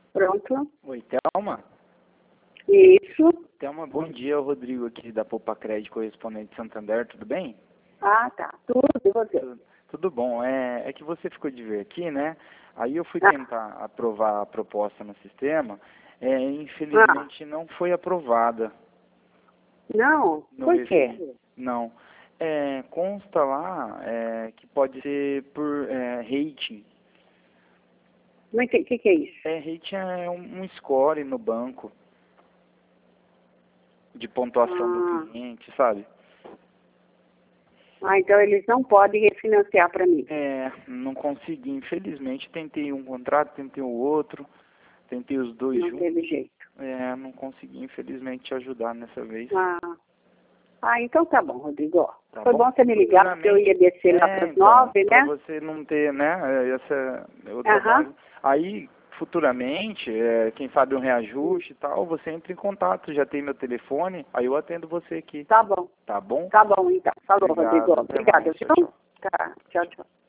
Pronto. Oi, Thelma. Isso. Thelma, bom dia. É o Rodrigo aqui da Poupa Crédito, correspondente de Santander, tudo bem? Ah, tá. Tudo, e você? Tudo bom. É que você ficou de ver aqui, né? Aí eu fui tentar aprovar a proposta no sistema, infelizmente não foi aprovada. Não? No Por quê? Não. Consta lá que pode ser por rating. Mas o que é isso? Rating é um score no banco de pontuação do cliente, sabe? Então eles não podem refinanciar para mim. Não consegui, infelizmente. Tentei um contrato, tentei o outro, tentei os dois Não juntos. teve jeito. Não consegui, infelizmente, te ajudar nessa vez. Então tá bom, Rodrigo. Tá Foi bom? bom você me ligar, porque eu ia descer lá para as Então, 9, pra né? você não ter, né, eu trabalho. Aí, futuramente, quem sabe um reajuste e tal, você entra em contato, já tem meu telefone, aí eu atendo você aqui. Tá bom. Tá bom? Tá bom, então. Falou, Obrigado, Rodrigo. até Obrigada, mais. Tchau, viu? tchau. Tá. Tchau, tchau.